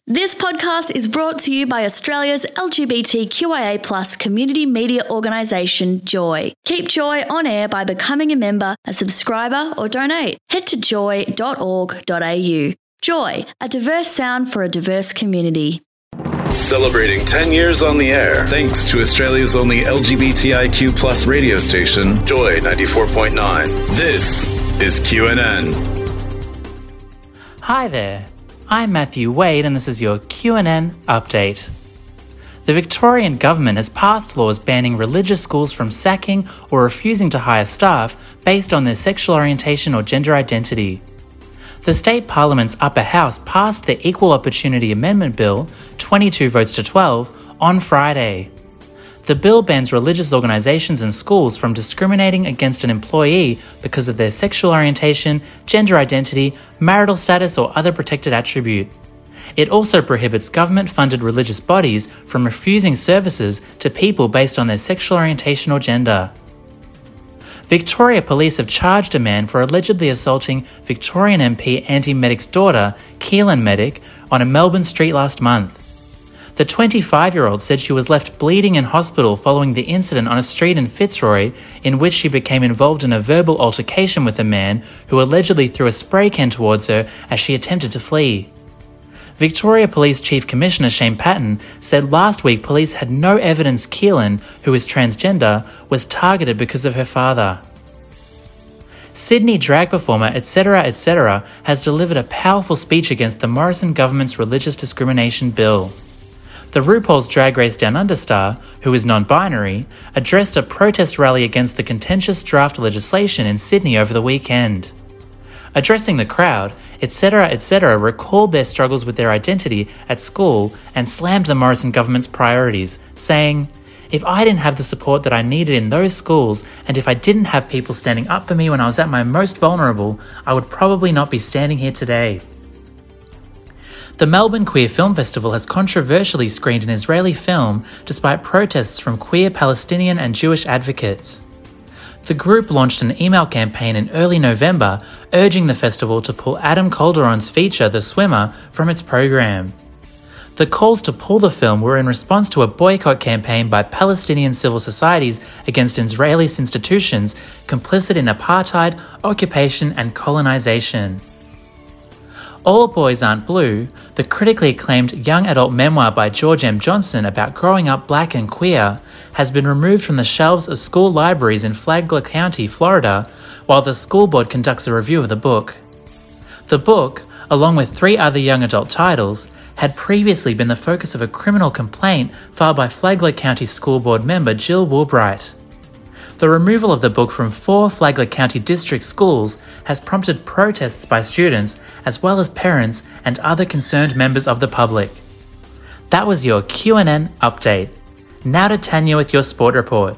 This podcast is brought to you by Australia's LGBTQIA+ community media organisation, Joy. Keep Joy on air by becoming a member, a subscriber or donate. Head to joy.org.au. Joy, a diverse sound for a diverse community. Celebrating 10 years on the air, thanks to Australia's only LGBTIQ+ radio station, Joy 94.9. This is QNN. Hi there. I'm Matthew Wade and this is your QNN update. The Victorian government has passed laws banning religious schools from sacking or refusing to hire staff based on their sexual orientation or gender identity. The state parliament's upper house passed the Equal Opportunity Amendment Bill, 22 votes to 12, on Friday. The bill bans religious organisations and schools from discriminating against an employee because of their sexual orientation, gender identity, marital status or other protected attribute. It also prohibits government-funded religious bodies from refusing services to people based on their sexual orientation or gender. Victoria Police have charged a man for allegedly assaulting Victorian MP Andy Meddick's daughter, Keelan Meddick, on a Melbourne street last month. The 25-year-old said she was left bleeding in hospital following the incident on a street in Fitzroy in which she became involved in a verbal altercation with a man who allegedly threw a spray can towards her as she attempted to flee. Victoria Police Chief Commissioner Shane Patton said last week police had no evidence Keelan, who is transgender, was targeted because of her father. Sydney drag performer etc. has delivered a powerful speech against the Morrison government's religious discrimination bill. The RuPaul's Drag Race Down Under star, who is non-binary, addressed a protest rally against the contentious draft legislation in Sydney over the weekend. Addressing the crowd, etc. recalled their struggles with their identity at school and slammed the Morrison government's priorities, saying, "If I didn't have the support that I needed in those schools, and if I didn't have people standing up for me when I was at my most vulnerable, I would probably not be standing here today." The Melbourne Queer Film Festival has controversially screened an Israeli film despite protests from queer, Palestinian and Jewish advocates. The group launched an email campaign in early November urging the festival to pull Adam Calderon's feature, The Swimmer, from its program. The calls to pull the film were in response to a boycott campaign by Palestinian civil societies against Israeli institutions complicit in apartheid, occupation and colonization. All Boys Aren't Blue, the critically acclaimed young adult memoir by George M. Johnson about growing up black and queer, has been removed from the shelves of school libraries in Flagler County, Florida, while the school board conducts a review of the book. The book, along with 3 other young adult titles, had previously been the focus of a criminal complaint filed by Flagler County School Board member Jill Woolbright. The removal of the book from 4 Flagler County District schools has prompted protests by students as well as parents and other concerned members of the public. That was your QNN update. Now to Tanya with your sport report.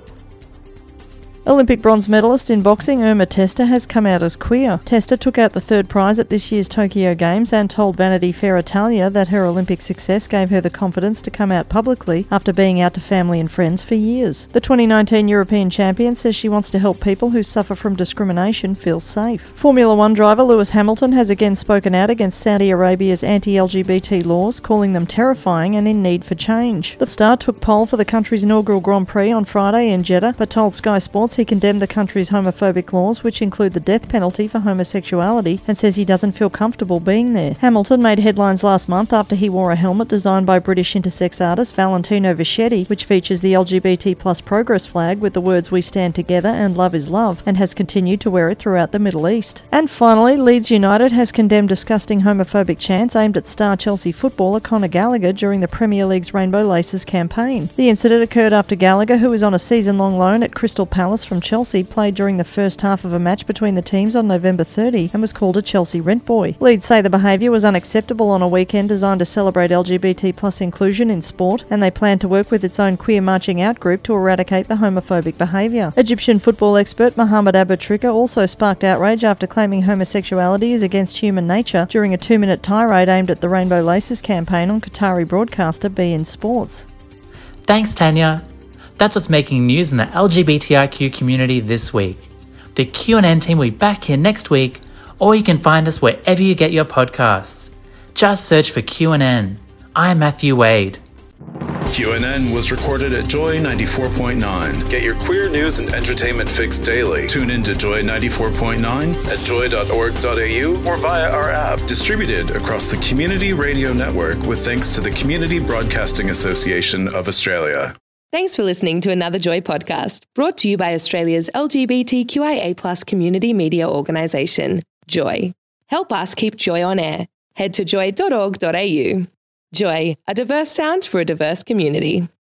Olympic bronze medalist in boxing Irma Testa has come out as queer. Testa took out the 3rd prize at this year's Tokyo Games and told Vanity Fair Italia that her Olympic success gave her the confidence to come out publicly after being out to family and friends for years. The 2019 European champion says she wants to help people who suffer from discrimination feel safe. Formula One driver Lewis Hamilton has again spoken out against Saudi Arabia's anti-LGBT laws, calling them terrifying and in need for change. The star took pole for the country's inaugural Grand Prix on Friday in Jeddah, but told Sky Sports he condemned the country's homophobic laws, which include the death penalty for homosexuality, and says he doesn't feel comfortable being there. Hamilton made headlines last month after he wore a helmet designed by British intersex artist Valentino Vichetti, which features the LGBT+ progress flag with the words "We stand together" and "Love is love," and has continued to wear it throughout the Middle East. And finally, Leeds United has condemned disgusting homophobic chants aimed at star Chelsea footballer Conor Gallagher during the Premier League's Rainbow Laces campaign. The incident occurred after Gallagher, who is on a season-long loan at Crystal Palace from Chelsea, played during the first half of a match between the teams on November 30 and was called a Chelsea rent boy. Leeds say the behaviour was unacceptable on a weekend designed to celebrate LGBT+ inclusion in sport, and they plan to work with its own Queer Marching Out group to eradicate the homophobic behaviour. Egyptian football expert Mohamed Abutrika also sparked outrage after claiming homosexuality is against human nature during a 2-minute tirade aimed at the Rainbow Laces campaign on Qatari broadcaster beIN Sports. Thanks, Tanya. That's what's making news in the LGBTIQ community this week. The QNN team will be back here next week, or you can find us wherever you get your podcasts. Just search for QNN. I'm Matthew Wade. QNN was recorded at Joy 94.9. Get your queer news and entertainment fix daily. Tune in to Joy 94.9 at joy.org.au or via our app. Distributed across the Community Radio Network with thanks to the Community Broadcasting Association of Australia. Thanks for listening to another Joy podcast, brought to you by Australia's LGBTQIA+ community media organisation, Joy. Help us keep Joy on air. Head to joy.org.au. Joy, a diverse sound for a diverse community.